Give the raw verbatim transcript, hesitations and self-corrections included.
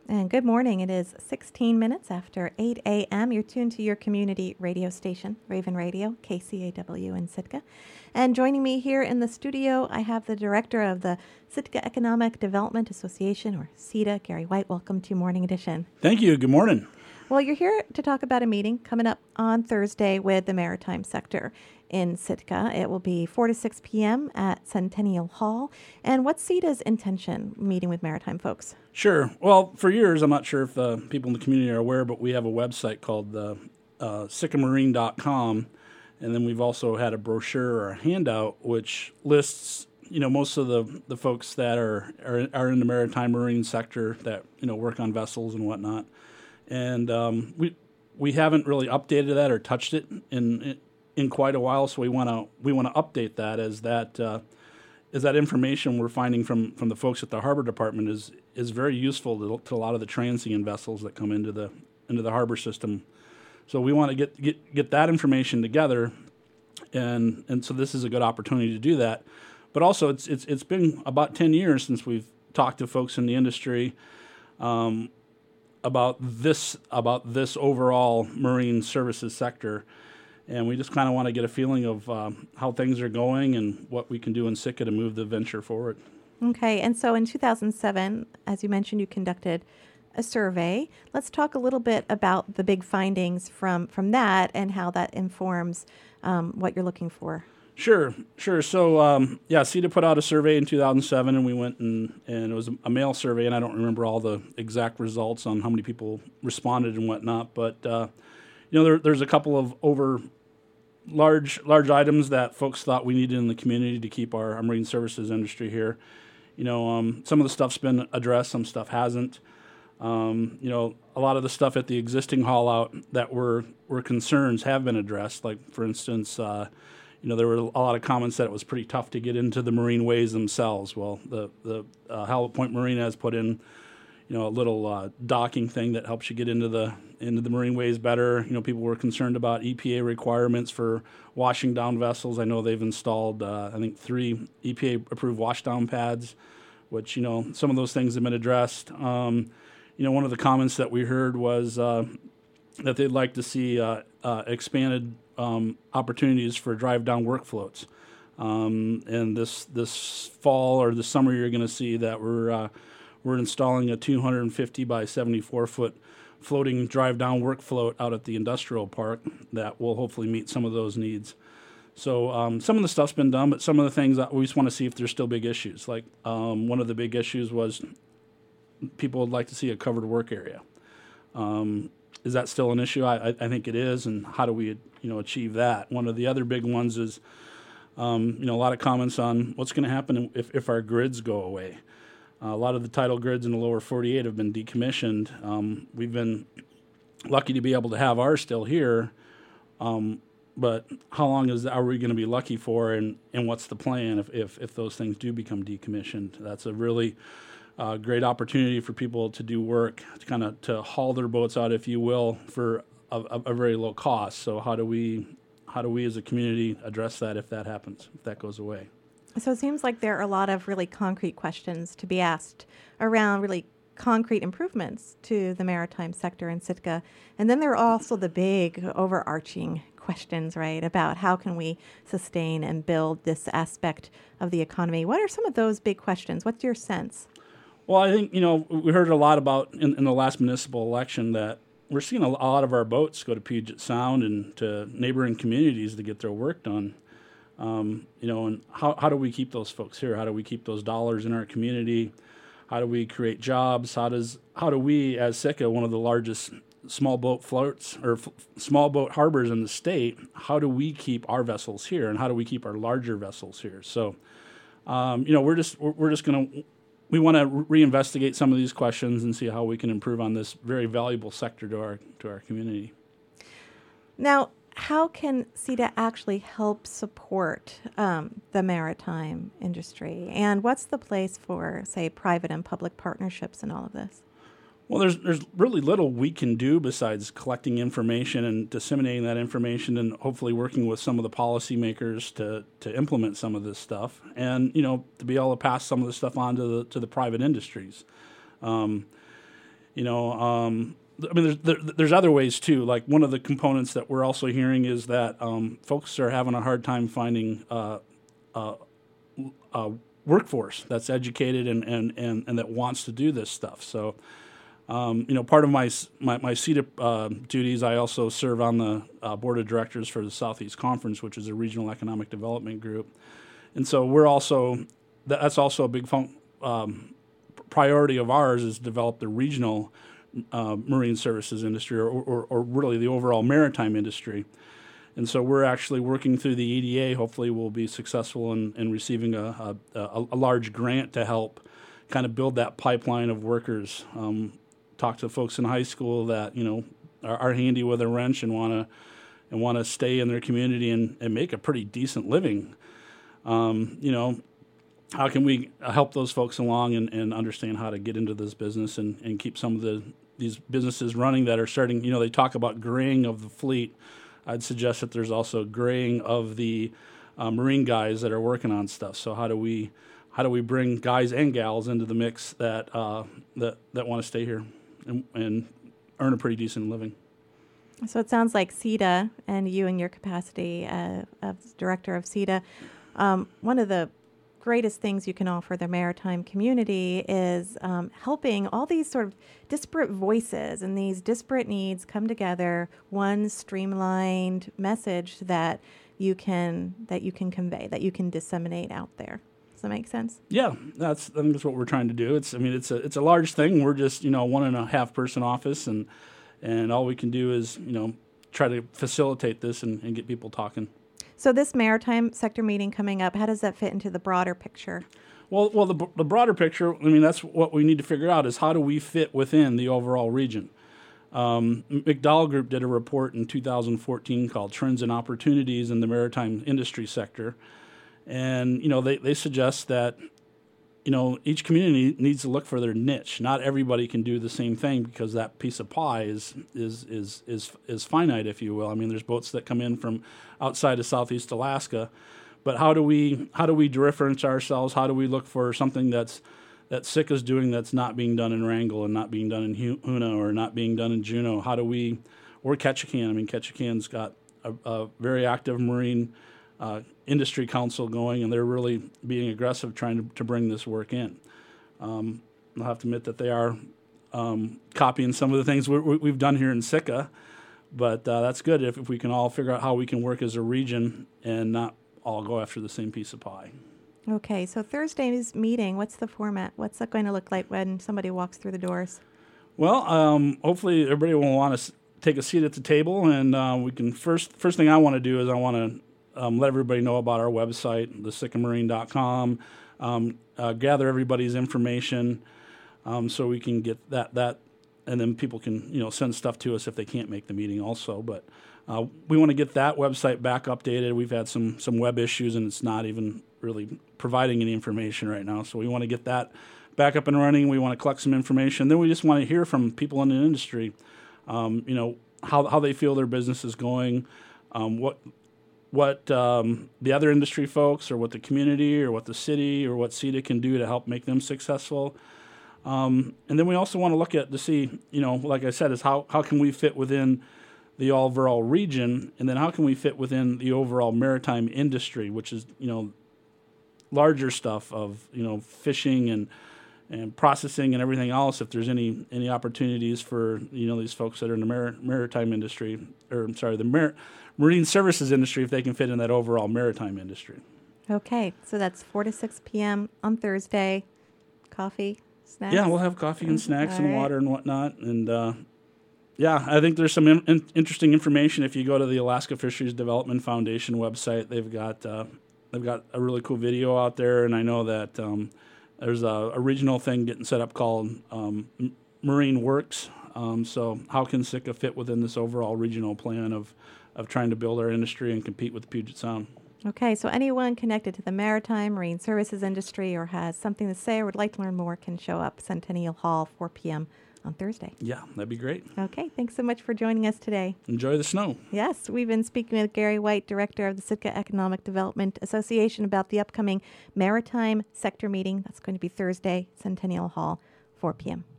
And good morning. It is sixteen minutes after eight a.m. You're tuned to your community radio station, Raven Radio, K C A W in Sitka. And joining me here in the studio, I have the director of the Sitka Economic Development Association, or S E D A, Gary White. Welcome to Morning Edition. Thank you. Good morning. Well, you're here to talk about a meeting coming up on Thursday with the maritime sector in Sitka. It will be four to six p.m. at Centennial Hall. And what's S E D A's intention meeting with maritime folks? Sure. Well, for years, I'm not sure if uh, people in the community are aware, but we have a website called uh, uh, sitka marine dot com. And then we've also had a brochure or a handout which lists, you know, most of the, the folks that are, are are in the maritime marine sector that, you know, work on vessels and whatnot. And um, we we haven't really updated that or touched it in in quite a while, so we want to we want to update that as that uh, as that information we're finding from, from the folks at the harbor department is is very useful to, to a lot of the transient vessels that come into the into the harbor system. So we want to get, get get that information together, and and so this is a good opportunity to do that. But also, it's it's it's been about ten years since we've talked to folks in the industry. Um, about this about this overall marine services sector, and we just kind of want to get a feeling of um, how things are going and what we can do in Sitka to move the venture forward. Okay, and so in two thousand seven, as you mentioned, you conducted a survey. Let's talk a little bit about the big findings from, from that and how that informs um, what you're looking for. Sure, sure. So, um, yeah, S E D A put out a survey in two thousand seven, and we went and, and it was a mail survey, and I don't remember all the exact results on how many people responded and whatnot, but, uh, you know, there, there's a couple of over large large items that folks thought we needed in the community to keep our, our marine services industry here. You know, um, some of the stuff's been addressed, some stuff hasn't. Um, you know, a lot of the stuff at the existing haul out that were, were concerns have been addressed, like, for instance, uh, you know, there were a lot of comments that it was pretty tough to get into the marine ways themselves. Well, the the uh, Halibut Point Marina has put in, you know, a little uh, docking thing that helps you get into the into the marine ways better. You know, people were concerned about E P A requirements for washing down vessels. I know they've installed, uh, I think, three E P A-approved washdown pads, which, you know, some of those things have been addressed. Um, you know, one of the comments that we heard was uh, that they'd like to see uh, uh, expanded Um, opportunities for drive-down work floats. Um, and this this fall or this summer, you're going to see that we're uh, we're installing a two hundred fifty by seventy-four foot floating drive-down work float out at the industrial park that will hopefully meet some of those needs. So um, some of the stuff's been done, but some of the things that we just want to see if there's still big issues. Like um, one of the big issues was people would like to see a covered work area. Um, Is that still an issue? I, I think it is, and how do we, you know, achieve that? One of the other big ones is, um, you know, a lot of comments on what's going to happen if, if our grids go away. Uh, a lot of the tidal grids in the lower forty-eight have been decommissioned. Um, we've been lucky to be able to have ours still here, um, but how long is are we going to be lucky for, and, and what's the plan if, if, if those things do become decommissioned? That's a really Uh, great opportunity for people to do work, to kind of to haul their boats out, if you will, for a, a, a very low cost. So how do we, how do we as a community address that if that happens, if that goes away? So it seems like there are a lot of really concrete questions to be asked around really concrete improvements to the maritime sector in Sitka. And then there are also the big overarching questions, right, about how can we sustain and build this aspect of the economy. What are some of those big questions? What's your sense? Well, I think, you know, we heard a lot about in, in the last municipal election that we're seeing a, a lot of our boats go to Puget Sound and to neighboring communities to get their work done. Um, you know, and how, how do we keep those folks here? How do we keep those dollars in our community? How do we create jobs? How does how do we, as Sitka, one of the largest small boat floats or f- small boat harbors in the state, how do we keep our vessels here, and how do we keep our larger vessels here? So, um, you know, we're just we're, we're just going to we want to reinvestigate some of these questions and see how we can improve on this very valuable sector to our to our community. Now, how can S E D A actually help support um, the maritime industry? And what's the place for, say, private and public partnerships in all of this? Well, there's there's really little we can do besides collecting information and disseminating that information, and hopefully working with some of the policymakers to, to implement some of this stuff, and you know to be able to pass some of this stuff on to the to the private industries. Um, You know, um, I mean, there's there, there's other ways too. Like one of the components that we're also hearing is that um, folks are having a hard time finding uh, uh, a workforce that's educated and, and, and, and that wants to do this stuff. So, um, you know, part of my my, my C E D A uh, duties, I also serve on the uh, board of directors for the Southeast Conference, which is a regional economic development group. And so we're also that's also a big fun, um, priority of ours is to develop the regional uh, marine services industry, or, or, or really the overall maritime industry. And so we're actually working through the E D A. Hopefully we'll be successful in, in receiving a, a, a large grant to help kind of build that pipeline of workers. Um, talk to folks in high school that, you know, are, are handy with a wrench and want to and want to stay in their community and, and make a pretty decent living. Um, you know, how can we help those folks along and, and understand how to get into this business and, and keep some of the these businesses running that are starting, you know, they talk about graying of the fleet. I'd suggest that there's also graying of the uh, marine guys that are working on stuff. So how do we how do we bring guys and gals into the mix that uh, that that want to stay here and, and earn a pretty decent living? So it sounds like C E D A and you in your capacity uh, as director of C E D A, um, one of the greatest things you can offer the maritime community is um, helping all these sort of disparate voices and these disparate needs come together, one streamlined message that you can that you can convey, that you can disseminate out there. Does that make sense? Yeah, that's I think that's what we're trying to do. It's I mean it's a it's a large thing. We're just you know one and a half person office, and and all we can do is you know try to facilitate this and, and get people talking. So this maritime sector meeting coming up, how does that fit into the broader picture? Well, well, the, the broader picture, I mean, that's what we need to figure out is how do we fit within the overall region. Um, McDowell Group did a report in two thousand fourteen called Trends and Opportunities in the Maritime Industry Sector. And, you know, they, they suggest that, you know, each community needs to look for their niche. Not everybody can do the same thing because that piece of pie is is is is is finite, if you will. I mean, there's boats that come in from outside of Southeast Alaska, but how do we how do we differentiate ourselves? How do we look for something that's that Sitka's doing that's not being done in Wrangell and not being done in Hoonah or not being done in Juneau? How do we or Ketchikan? I mean, Ketchikan's got a, a very active marine Uh, industry council going, and they're really being aggressive trying to, to bring this work in. Um, I'll have to admit that they are um, copying some of the things we, we, we've done here in Sitka, but uh, that's good if, if we can all figure out how we can work as a region and not all go after the same piece of pie. Okay, so Thursday's meeting, what's the format? What's that going to look like when somebody walks through the doors? Well, um, hopefully everybody will want to take a seat at the table, and uh, we can first first thing I want to do is I want to Um, let everybody know about our website, the sitka marine dot com, um, uh, gather everybody's information um, so we can get that, that, and then people can, you know, send stuff to us if they can't make the meeting also. But uh, we want to get that website back updated. We've had some, some web issues, and it's not even really providing any information right now. So we want to get that back up and running. We want to collect some information. Then we just want to hear from people in the industry, um, you know, how, how they feel their business is going, um, what what um, the other industry folks or what the community or what the city or what C E D A can do to help make them successful. Um, and then we also want to look at to see, you know, like I said, is how, how can we fit within the overall region, and then how can we fit within the overall maritime industry, which is, you know, larger stuff of, you know, fishing and and processing and everything else. If there's any any opportunities for, you know, these folks that are in the mar- maritime industry, or I'm sorry, the mar- marine services industry, if they can fit in that overall maritime industry. Okay, so that's four to six p.m. on Thursday. Coffee, snacks? Yeah, we'll have coffee and snacks All and right. water and whatnot. And uh, yeah, I think there's some in- in- interesting information. If you go to the Alaska Fisheries Development Foundation website, they've got uh, they've got a really cool video out there. And I know that um, there's a, a regional thing getting set up called um, M- Marine Works. Um, so how can Sitka fit within this overall regional plan of of trying to build our industry and compete with Puget Sound? Okay, so anyone connected to the maritime marine services industry or has something to say or would like to learn more can show up Centennial Hall, four p.m. on Thursday. Yeah, that'd be great. Okay, thanks so much for joining us today. Enjoy the snow. Yes, we've been speaking with Gary White, Director of the Sitka Economic Development Association, about the upcoming maritime sector meeting. That's going to be Thursday, Centennial Hall, four p.m.